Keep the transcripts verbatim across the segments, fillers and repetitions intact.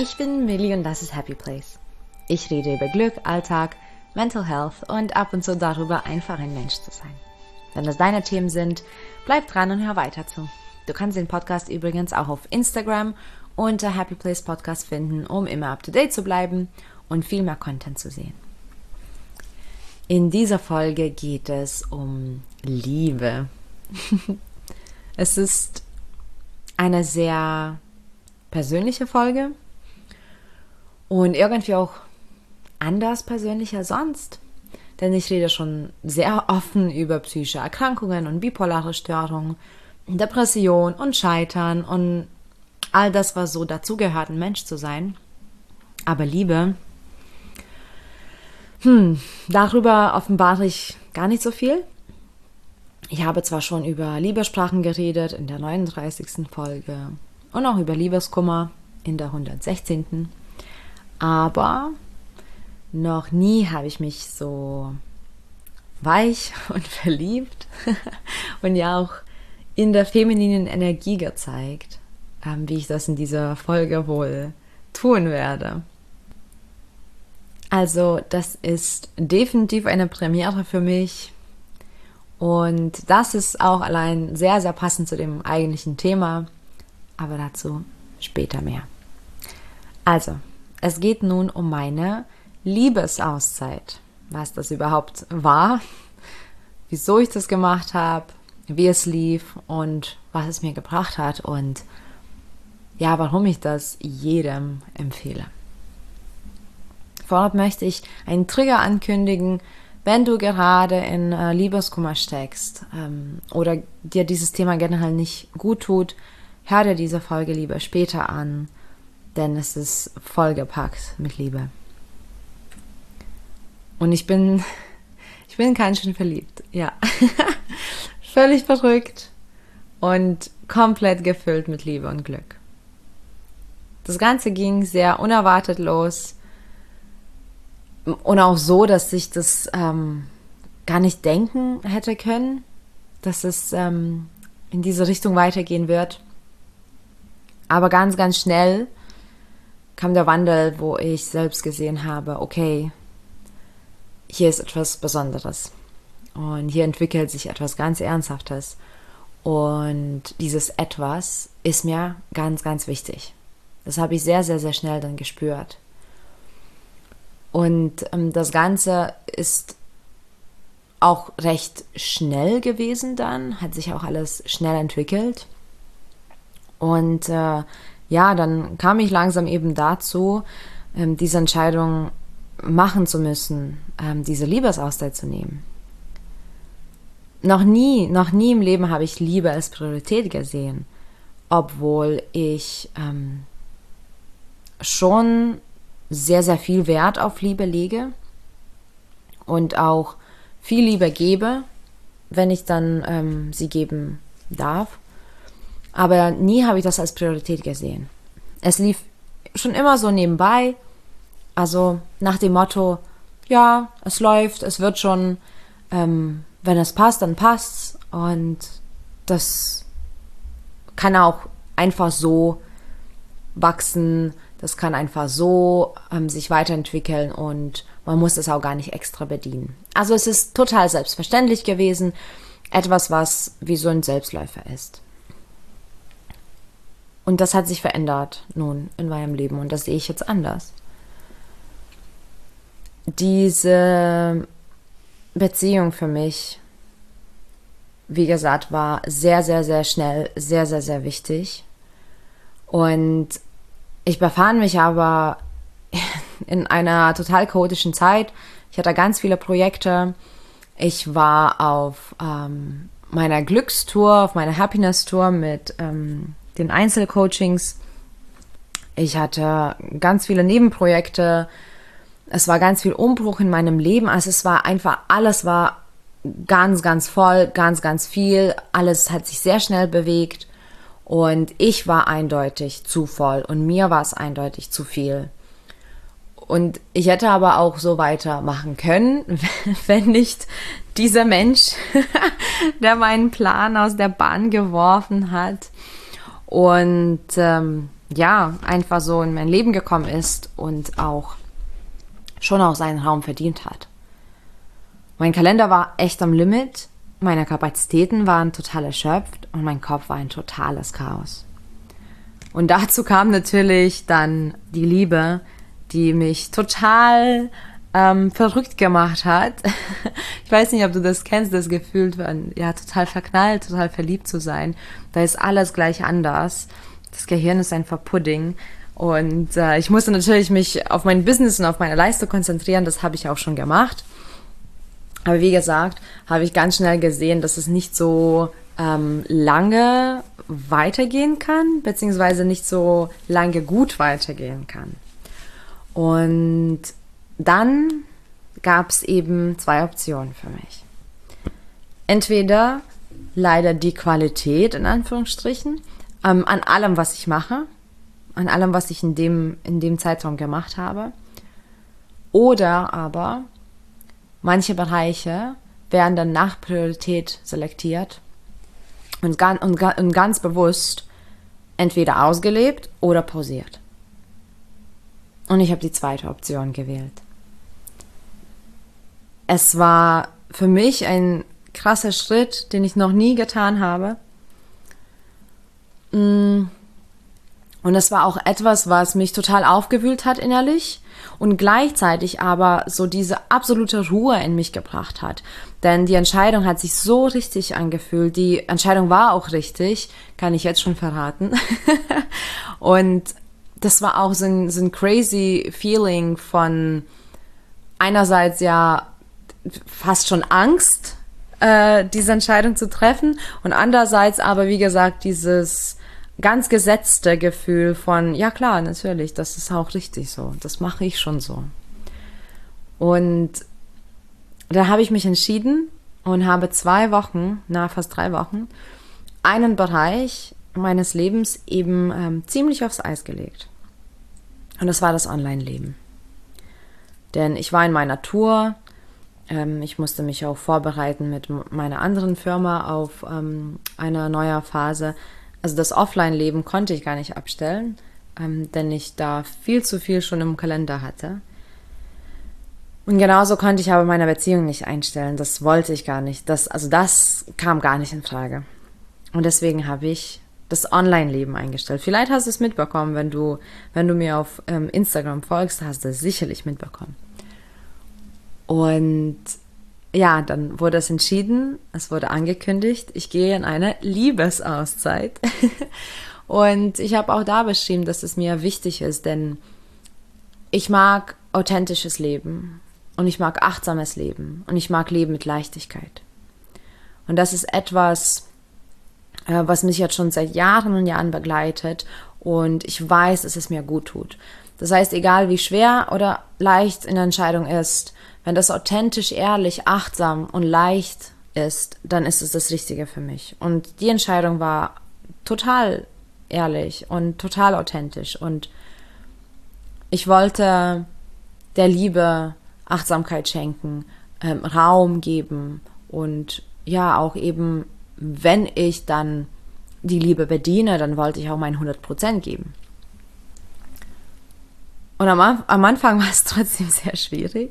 Ich bin Millie und das ist Happy Place. Ich rede über Glück, Alltag, Mental Health und ab und zu darüber, einfach ein Mensch zu sein. Wenn das deine Themen sind, bleib dran und hör weiter zu. Du kannst den Podcast übrigens auch auf Instagram unter Happy Place Podcast finden, um immer up to date zu bleiben und viel mehr Content zu sehen. In dieser Folge geht es um Liebe. Es ist eine sehr persönliche Folge und irgendwie auch anders persönlich als sonst, denn ich rede schon sehr offen über psychische Erkrankungen und bipolare Störungen, Depression und Scheitern und all das, was so dazugehört, ein Mensch zu sein. Aber Liebe, hm, darüber offenbare ich gar nicht so viel. Ich habe zwar schon über Liebessprachen geredet in der neununddreißigsten Folge und auch über Liebeskummer in der hundertsechzehnten aber noch nie habe ich mich so weich und verliebt und ja auch in der femininen Energie gezeigt, ähm, wie ich das in dieser Folge wohl tun werde. Also das ist definitiv eine Premiere für mich und das ist auch allein sehr, sehr passend zu dem eigentlichen Thema, aber dazu später mehr. Also, es geht nun um meine Liebesauszeit, was das überhaupt war, wieso ich das gemacht habe, wie es lief und was es mir gebracht hat und ja, warum ich das jedem empfehle. Vorab möchte ich einen Trigger ankündigen, wenn du gerade in äh, Liebeskummer steckst ähm, oder dir dieses Thema generell nicht gut tut, hör dir diese Folge lieber später an, denn es ist vollgepackt mit Liebe. Und ich bin, ich bin ganz schön verliebt, ja. Völlig verrückt und komplett gefüllt mit Liebe und Glück. Das Ganze ging sehr unerwartet los und auch so, dass ich das ähm, gar nicht denken hätte können, dass es ähm, in diese Richtung weitergehen wird. Aber ganz, ganz schnell kam der Wandel, wo ich selbst gesehen habe, okay, hier ist etwas Besonderes und hier entwickelt sich etwas ganz Ernsthaftes und dieses Etwas ist mir ganz, ganz wichtig. Das habe ich sehr, sehr, sehr schnell dann gespürt. Und ähm, das Ganze ist auch recht schnell gewesen dann, hat sich auch alles schnell entwickelt und äh, ja, dann kam ich langsam eben dazu, ähm, diese Entscheidung machen zu müssen, ähm, diese Liebesauszeit zu nehmen. Noch nie, noch nie im Leben habe ich Liebe als Priorität gesehen, obwohl ich ähm, schon sehr, sehr viel Wert auf Liebe lege und auch viel Liebe gebe, wenn ich dann ähm, sie geben darf. Aber nie habe ich das als Priorität gesehen. Es lief schon immer so nebenbei, also nach dem Motto, ja, es läuft, es wird schon, ähm, wenn es passt, dann passt's. Und das kann auch einfach so wachsen, das kann einfach so ähm, sich weiterentwickeln und man muss das auch gar nicht extra bedienen. Also es ist total selbstverständlich gewesen, etwas, was wie so ein Selbstläufer ist. Und das hat sich verändert nun in meinem Leben und das sehe ich jetzt anders. Diese Beziehung für mich, wie gesagt, war sehr, sehr, sehr schnell, sehr, sehr, sehr wichtig. Und ich befand mich aber in einer total chaotischen Zeit. Ich hatte ganz viele Projekte. Ich war auf ähm, meiner Glückstour, auf meiner Happiness-Tour mit ähm, den Einzelcoachings. Ich hatte ganz viele Nebenprojekte. Es war ganz viel Umbruch in meinem Leben. Also es war einfach, alles war ganz, ganz voll, ganz, ganz viel. Alles hat sich sehr schnell bewegt. Und ich war eindeutig zu voll und mir war es eindeutig zu viel. Und ich hätte aber auch so weitermachen können, wenn nicht dieser Mensch, der meinen Plan aus der Bahn geworfen hat und ähm, ja, einfach so in mein Leben gekommen ist und auch schon auch seinen Raum verdient hat. Mein Kalender war echt am Limit, meine Kapazitäten waren total erschöpft und mein Kopf war ein totales Chaos. Und dazu kam natürlich dann die Liebe, die mich total ähm, verrückt gemacht hat. Ich weiß nicht, ob du das kennst, das Gefühl, von, ja, total verknallt, total verliebt zu sein. Da ist alles gleich anders. Das Gehirn ist einfach Pudding. Und äh, ich musste natürlich mich auf mein Business und auf meine Leistung konzentrieren. Das habe ich auch schon gemacht. Aber wie gesagt, habe ich ganz schnell gesehen, dass es nicht so ähm, lange weitergehen kann, beziehungsweise nicht so lange gut weitergehen kann. Und dann gab es eben zwei Optionen für mich. Entweder leider die Qualität, in Anführungsstrichen, ähm, an allem, was ich mache, an allem, was ich in dem, in dem Zeitraum gemacht habe. Oder aber manche Bereiche werden dann nach Priorität selektiert und ganz, und, und ganz bewusst entweder ausgelebt oder pausiert. Und ich habe die zweite Option gewählt. Es war für mich ein krasser Schritt, den ich noch nie getan habe. Und es war auch etwas, was mich total aufgewühlt hat innerlich und gleichzeitig aber so diese absolute Ruhe in mich gebracht hat. Denn die Entscheidung hat sich so richtig angefühlt. Die Entscheidung war auch richtig, kann ich jetzt schon verraten. Und das war auch so ein, so ein crazy Feeling von einerseits ja fast schon Angst, äh, diese Entscheidung zu treffen und andererseits aber, wie gesagt, dieses ganz gesetzte Gefühl von, ja klar, natürlich, das ist auch richtig so, das mache ich schon so. Und da habe ich mich entschieden und habe zwei Wochen, na fast drei Wochen, einen Bereich meines Lebens eben ähm, ziemlich aufs Eis gelegt. Und das war das Online-Leben. Denn ich war in meiner Tour, ähm, ich musste mich auch vorbereiten mit meiner anderen Firma auf ähm, eine neue Phase. Also das Offline-Leben konnte ich gar nicht abstellen, ähm, denn ich da viel zu viel schon im Kalender hatte. Und genauso konnte ich aber meine Beziehung nicht einstellen. Das wollte ich gar nicht. Das, also das kam gar nicht in Frage. Und deswegen habe ich das Online-Leben eingestellt. Vielleicht hast du es mitbekommen, wenn du, wenn du mir auf ähm, Instagram folgst, hast du es sicherlich mitbekommen. Und ja, dann wurde es entschieden, es wurde angekündigt, ich gehe in eine Liebesauszeit. Und ich habe auch da beschrieben, dass es mir wichtig ist, denn ich mag authentisches Leben und ich mag achtsames Leben und ich mag Leben mit Leichtigkeit. Und das ist etwas, äh, was mich jetzt schon seit Jahren und Jahren begleitet und ich weiß, dass es mir gut tut. Das heißt, egal wie schwer oder leicht eine Entscheidung ist, wenn das authentisch, ehrlich, achtsam und leicht ist, dann ist es das Richtige für mich. Und die Entscheidung war total ehrlich und total authentisch. Und ich wollte der Liebe Achtsamkeit schenken, ähm, Raum geben und ja, auch eben, wenn ich dann die Liebe bediene, dann wollte ich auch mein hundert Prozent geben. Und am, am Anfang war es trotzdem sehr schwierig.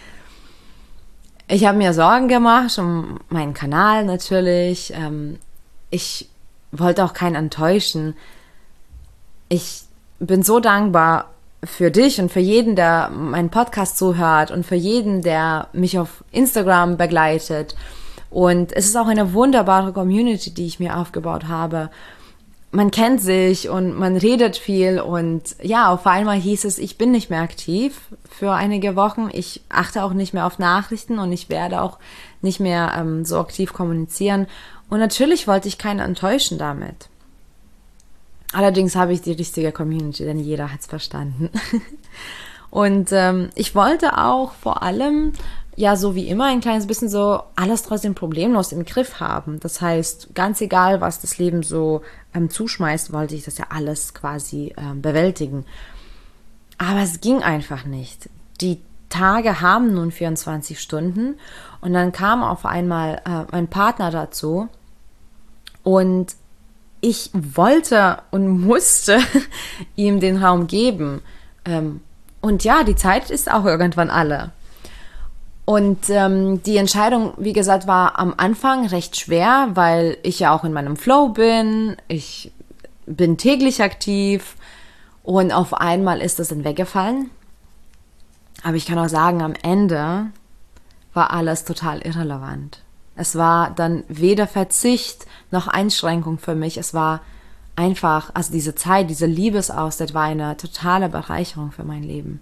Ich habe mir Sorgen gemacht um meinen Kanal natürlich. Ähm, ich wollte auch keinen enttäuschen. Ich bin so dankbar für dich und für jeden, der meinen Podcast zuhört und für jeden, der mich auf Instagram begleitet. Und es ist auch eine wunderbare Community, die ich mir aufgebaut habe. Man kennt sich und man redet viel und ja, auf einmal hieß es, ich bin nicht mehr aktiv für einige Wochen. Ich achte auch nicht mehr auf Nachrichten und ich werde auch nicht mehr ähm, so aktiv kommunizieren. Und natürlich wollte ich keinen enttäuschen damit. Allerdings habe ich die richtige Community, denn jeder hat es verstanden. Und ähm, ich wollte auch vor allem, ja, so wie immer, ein kleines bisschen so alles trotzdem problemlos im Griff haben. Das heißt, ganz egal, was das Leben so ähm, zuschmeißt, wollte ich das ja alles quasi ähm, bewältigen. Aber es ging einfach nicht. Die Tage haben nun vierundzwanzig Stunden und dann kam auf einmal äh, mein Partner dazu und ich wollte und musste ihm den Raum geben. Ähm, und ja, die Zeit ist auch irgendwann alle. Und ähm, die Entscheidung, wie gesagt, war am Anfang recht schwer, weil ich ja auch in meinem Flow bin. Ich bin täglich aktiv und auf einmal ist das dann weggefallen. Aber ich kann auch sagen, am Ende war alles total irrelevant. Es war dann weder Verzicht noch Einschränkung für mich. Es war einfach, also diese Zeit, diese Liebesauszeit war eine totale Bereicherung für mein Leben.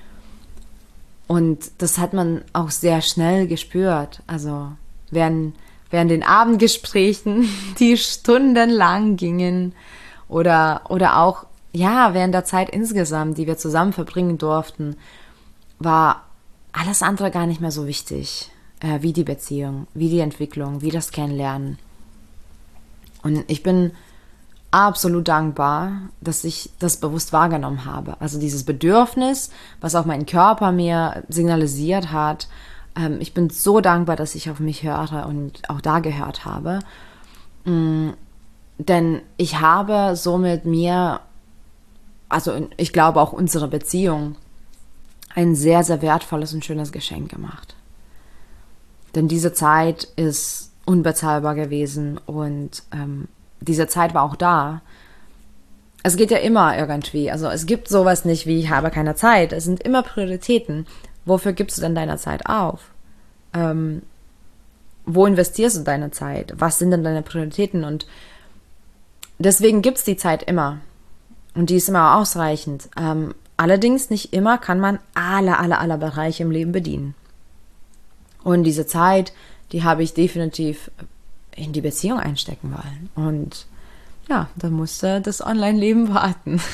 Und das hat man auch sehr schnell gespürt. Also während, während den Abendgesprächen, die stundenlang gingen, oder, oder auch, ja, während der Zeit insgesamt, die wir zusammen verbringen durften, war alles andere gar nicht mehr so wichtig, äh, wie die Beziehung, wie die Entwicklung, wie das Kennenlernen. Und ich bin absolut dankbar, dass ich das bewusst wahrgenommen habe. Also dieses Bedürfnis, was auch mein Körper mir signalisiert hat. Ähm, ich bin so dankbar, dass ich auf mich höre und auch da gehört habe. Mm, denn ich habe somit mir, also ich glaube auch unsere Beziehung, ein sehr, sehr wertvolles und schönes Geschenk gemacht. Denn diese Zeit ist unbezahlbar gewesen und ähm, diese Zeit war auch da. Es geht ja immer irgendwie. Also es gibt sowas nicht wie, ich habe keine Zeit. Es sind immer Prioritäten. Wofür gibst du denn deine Zeit auf? Ähm, wo investierst du deine Zeit? Was sind denn deine Prioritäten? Und deswegen gibt es die Zeit immer. Und die ist immer ausreichend. Ähm, allerdings nicht immer kann man alle, alle, alle Bereiche im Leben bedienen. Und diese Zeit, die habe ich definitiv in die Beziehung einstecken wollen. Und ja, dann musste das Online-Leben warten.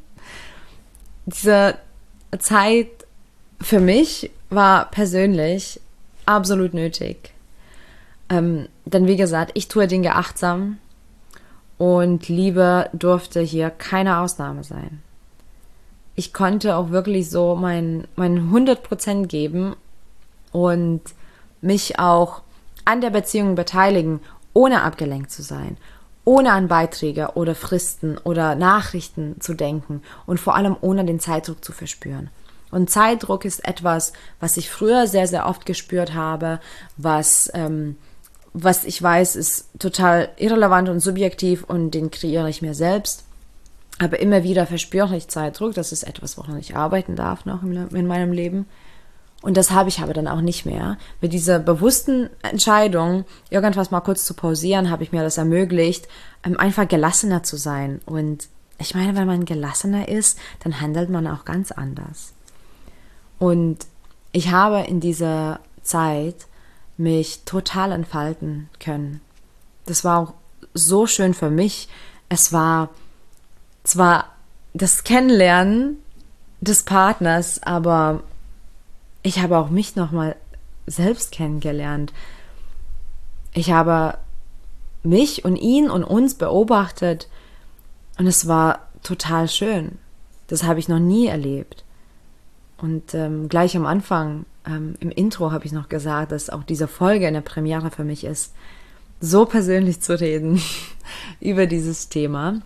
Diese Zeit für mich war persönlich absolut nötig. Ähm, denn wie gesagt, ich tue Dinge achtsam und Liebe durfte hier keine Ausnahme sein. Ich konnte auch wirklich so mein, mein hundert Prozent geben und mich auch an der Beziehung beteiligen, ohne abgelenkt zu sein, ohne an Beiträge oder Fristen oder Nachrichten zu denken und vor allem ohne den Zeitdruck zu verspüren. Und Zeitdruck ist etwas, was ich früher sehr, sehr oft gespürt habe, was, ähm, was ich weiß, ist total irrelevant und subjektiv und den kreiere ich mir selbst. Aber immer wieder verspüre ich Zeitdruck, das ist etwas, woran ich arbeiten darf noch in meinem Leben. Und das habe ich aber dann auch nicht mehr. Mit dieser bewussten Entscheidung, irgendwas mal kurz zu pausieren, habe ich mir das ermöglicht, einfach gelassener zu sein. Und ich meine, wenn man gelassener ist, dann handelt man auch ganz anders. Und ich habe in dieser Zeit mich total entfalten können. Das war auch so schön für mich. Es war zwar das Kennenlernen des Partners, aber ich habe auch mich nochmal selbst kennengelernt. Ich habe mich und ihn und uns beobachtet und es war total schön. Das habe ich noch nie erlebt. Und ähm, gleich am Anfang, ähm, im Intro habe ich noch gesagt, dass auch diese Folge eine Premiere für mich ist, so persönlich zu reden über dieses Thema.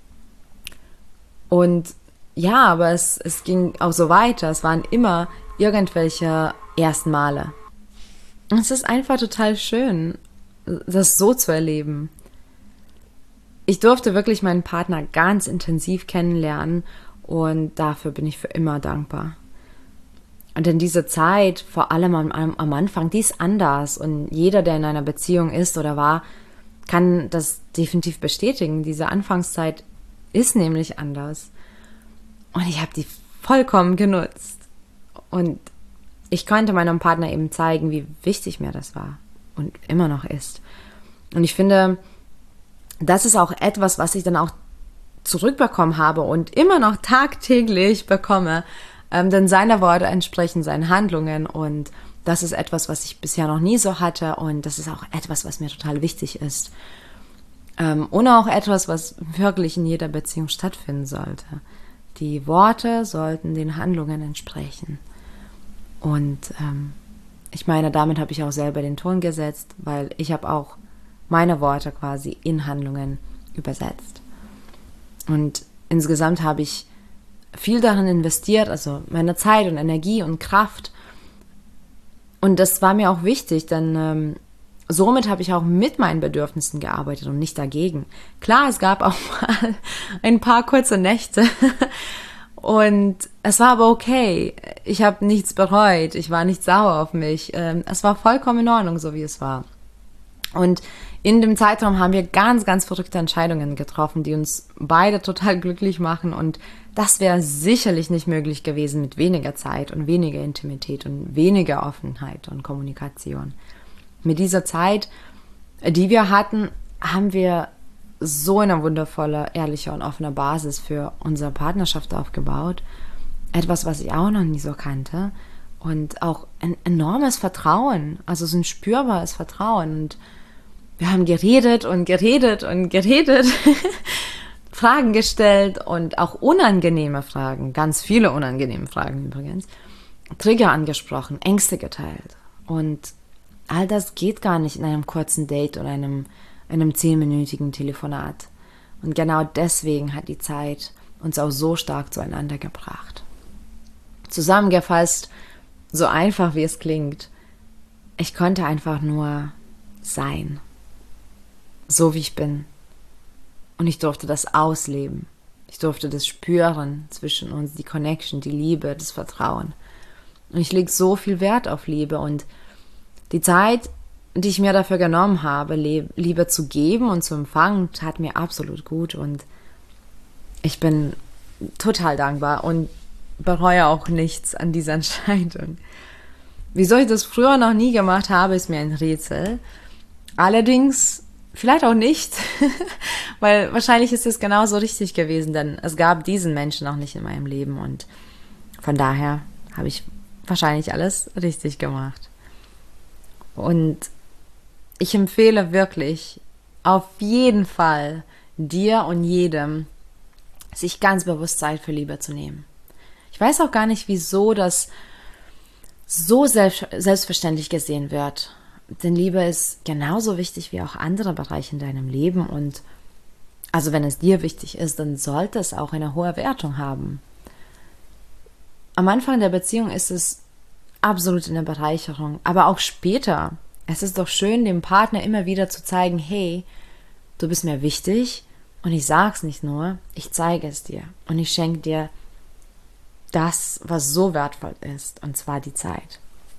Und ja, aber es, es ging auch so weiter. Es waren immer irgendwelche ersten Male. Und es ist einfach total schön, das so zu erleben. Ich durfte wirklich meinen Partner ganz intensiv kennenlernen und dafür bin ich für immer dankbar. Und in dieser Zeit, vor allem am, am Anfang, die ist anders und jeder, der in einer Beziehung ist oder war, kann das definitiv bestätigen. Diese Anfangszeit ist nämlich anders. Und ich habe die vollkommen genutzt. Und ich konnte meinem Partner eben zeigen, wie wichtig mir das war und immer noch ist. Und ich finde, das ist auch etwas, was ich dann auch zurückbekommen habe und immer noch tagtäglich bekomme, ähm, denn seine Worte entsprechen seinen Handlungen und das ist etwas, was ich bisher noch nie so hatte und das ist auch etwas, was mir total wichtig ist. Ähm, und auch etwas, was wirklich in jeder Beziehung stattfinden sollte. Die Worte sollten den Handlungen entsprechen. Und ähm, ich meine, damit habe ich auch selber den Ton gesetzt, weil ich habe auch meine Worte quasi in Handlungen übersetzt. Und insgesamt habe ich viel darin investiert, also meine Zeit und Energie und Kraft. Und das war mir auch wichtig, denn ähm, somit habe ich auch mit meinen Bedürfnissen gearbeitet und nicht dagegen. Klar, es gab auch mal ein paar kurze Nächte und es war aber okay. Ich habe nichts bereut, ich war nicht sauer auf mich. Ähm, es war vollkommen in Ordnung, so wie es war. Und in dem Zeitraum haben wir ganz, ganz verrückte Entscheidungen getroffen, die uns beide total glücklich machen. Und das wäre sicherlich nicht möglich gewesen mit weniger Zeit und weniger Intimität und weniger Offenheit und Kommunikation. Mit dieser Zeit, die wir hatten, haben wir so eine wundervolle, ehrliche und offene Basis für unsere Partnerschaft aufgebaut. Etwas, was ich auch noch nie so kannte. Und auch ein enormes Vertrauen, also so ein spürbares Vertrauen. Und wir haben geredet und geredet und geredet, Fragen gestellt und auch unangenehme Fragen, ganz viele unangenehme Fragen übrigens, Trigger angesprochen, Ängste geteilt. Und all das geht gar nicht in einem kurzen Date oder einem, einem zehnminütigen Telefonat. Und genau deswegen hat die Zeit uns auch so stark zueinander gebracht. Zusammengefasst, so einfach wie es klingt, ich konnte einfach nur sein. So wie ich bin. Und ich durfte das ausleben. Ich durfte das spüren zwischen uns, die Connection, die Liebe, das Vertrauen. Und ich lege so viel Wert auf Liebe. Und die Zeit, die ich mir dafür genommen habe, Liebe zu geben und zu empfangen, tat mir absolut gut. Und ich bin total dankbar und bereue auch nichts an dieser Entscheidung. Wieso ich das früher noch nie gemacht habe, ist mir ein Rätsel. Allerdings vielleicht auch nicht, weil wahrscheinlich ist es genauso richtig gewesen, denn es gab diesen Menschen noch nicht in meinem Leben und von daher habe ich wahrscheinlich alles richtig gemacht. Und ich empfehle wirklich auf jeden Fall dir und jedem, sich ganz bewusst Zeit für Liebe zu nehmen. Ich weiß auch gar nicht, wieso das so selbst, selbstverständlich gesehen wird. Denn Liebe ist genauso wichtig wie auch andere Bereiche in deinem Leben und also wenn es dir wichtig ist, dann sollte es auch eine hohe Wertung haben. Am Anfang der Beziehung ist es absolut eine Bereicherung, aber auch später. Es ist doch schön, dem Partner immer wieder zu zeigen, hey, du bist mir wichtig und ich sag's nicht nur, ich zeige es dir und ich schenke dir das, was so wertvoll ist, und zwar die Zeit.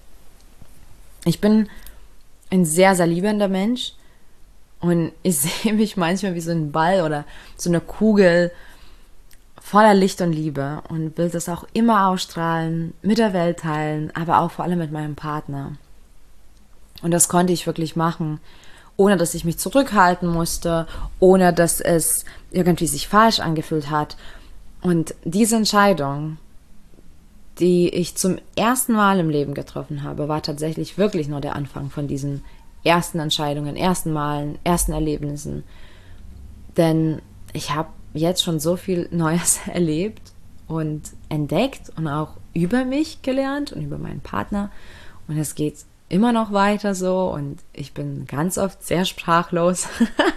Ich bin ein sehr, sehr liebender Mensch und ich sehe mich manchmal wie so ein Ball oder so eine Kugel voller Licht und Liebe und will das auch immer ausstrahlen, mit der Welt teilen, aber auch vor allem mit meinem Partner. Und das konnte ich wirklich machen, ohne dass ich mich zurückhalten musste, ohne dass es irgendwie sich falsch angefühlt hat. Und diese Entscheidung, die ich zum ersten Mal im Leben getroffen habe, war tatsächlich wirklich nur der Anfang von diesen ersten Entscheidungen, ersten Malen, ersten Erlebnissen. Denn ich habe jetzt schon so viel Neues erlebt und entdeckt und auch über mich gelernt und über meinen Partner. Und es geht immer noch weiter so und ich bin ganz oft sehr sprachlos.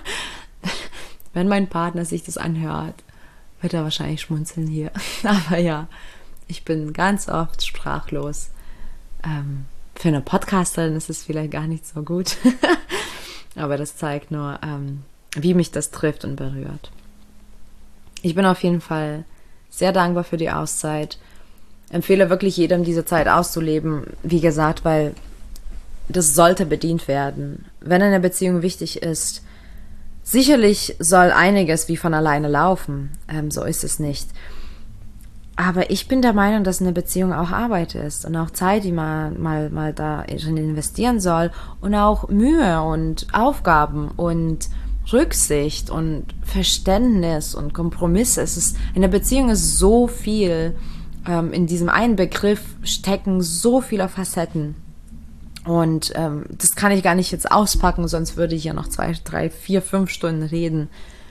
Wenn mein Partner sich das anhört, wird er wahrscheinlich schmunzeln hier. Aber ja, ich bin ganz oft sprachlos. Ähm, für eine Podcasterin ist es vielleicht gar nicht so gut. Aber das zeigt nur, ähm, wie mich das trifft und berührt. Ich bin auf jeden Fall sehr dankbar für die Auszeit. Empfehle wirklich jedem, diese Zeit auszuleben. Wie gesagt, weil das sollte bedient werden. Wenn eine Beziehung wichtig ist, sicherlich soll einiges wie von alleine laufen. Ähm, so ist es nicht. Aber ich bin der Meinung, dass eine Beziehung auch Arbeit ist und auch Zeit, die man mal, mal da investieren soll und auch Mühe und Aufgaben und Rücksicht und Verständnis und Kompromisse. Es ist, eine Beziehung ist so viel, ähm, in diesem einen Begriff stecken so viele Facetten. Und ähm, das kann ich gar nicht jetzt auspacken, sonst würde ich ja noch zwei, drei, vier, fünf Stunden reden.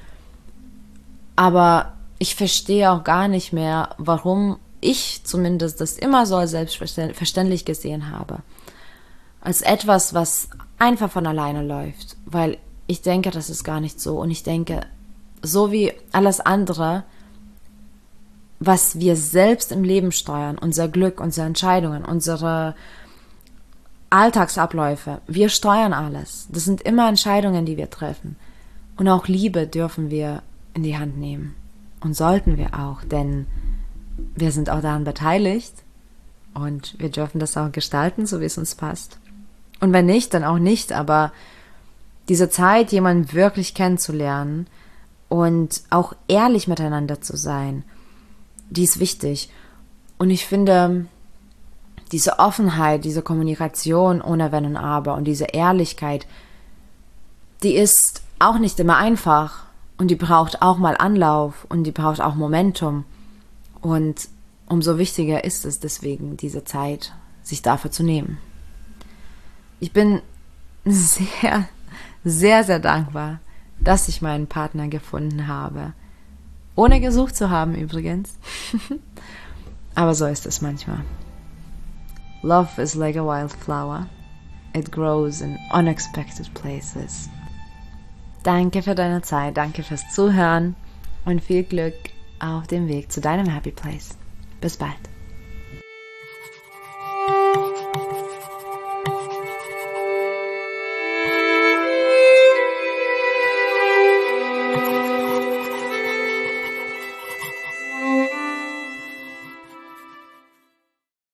Aber ich verstehe auch gar nicht mehr, warum ich zumindest das immer so als selbstverständlich gesehen habe. Als etwas, was einfach von alleine läuft. Weil ich denke, das ist gar nicht so. Und ich denke, so wie alles andere, was wir selbst im Leben steuern, unser Glück, unsere Entscheidungen, unsere Alltagsabläufe, wir steuern alles. Das sind immer Entscheidungen, die wir treffen. Und auch Liebe dürfen wir in die Hand nehmen. Und sollten wir auch, denn wir sind auch daran beteiligt und wir dürfen das auch gestalten, so wie es uns passt. Und wenn nicht, dann auch nicht, aber diese Zeit, jemanden wirklich kennenzulernen und auch ehrlich miteinander zu sein, die ist wichtig. Und ich finde, diese Offenheit, diese Kommunikation ohne Wenn und Aber und diese Ehrlichkeit, die ist auch nicht immer einfach und die braucht auch mal Anlauf und die braucht auch Momentum. Und umso wichtiger ist es deswegen, diese Zeit, sich dafür zu nehmen. Ich bin sehr, sehr, sehr dankbar, dass ich meinen Partner gefunden habe. Ohne gesucht zu haben übrigens. Aber so ist es manchmal. Love is like a wildflower. It grows in unexpected places. Danke für deine Zeit, danke fürs Zuhören und viel Glück auf dem Weg zu deinem Happy Place. Bis bald.